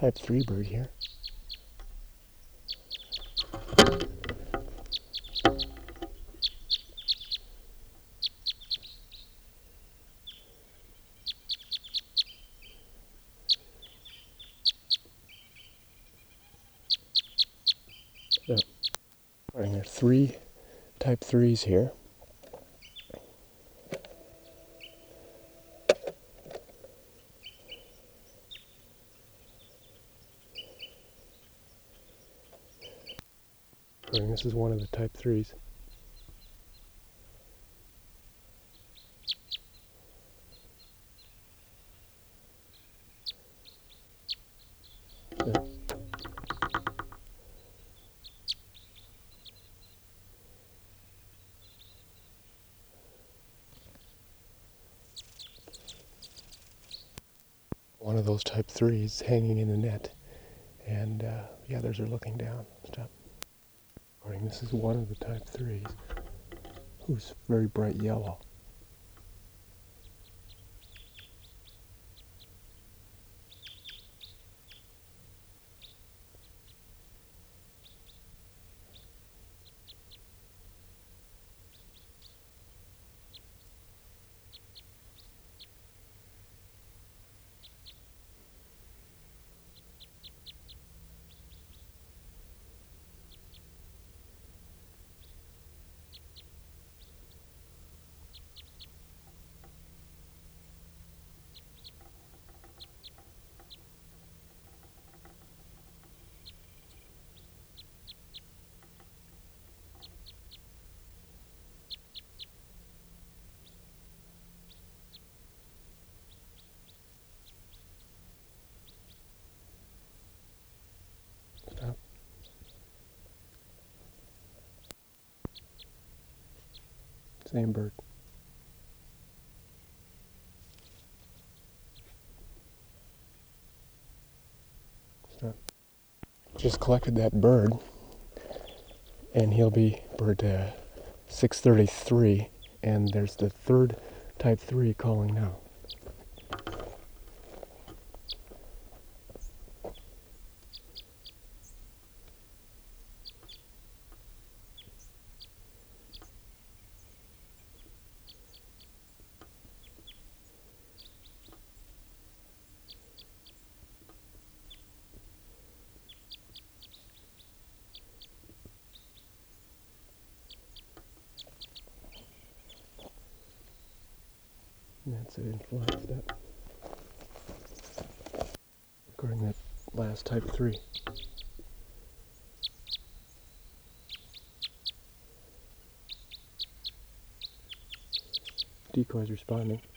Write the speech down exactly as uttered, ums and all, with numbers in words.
type three bird here. So, there are three type threes here. And this is one of the type threes. Yeah. One of those type threes hanging in the net, and uh, the others are looking down. Stop. This is one of the type threes, who's very bright yellow. Stop. Same bird. Stop. Just collected that bird, and he'll be bird uh, six thirty-three, and there's the third type three calling now. And that's it in flight. Step. Recording that last type three. Decoys responding.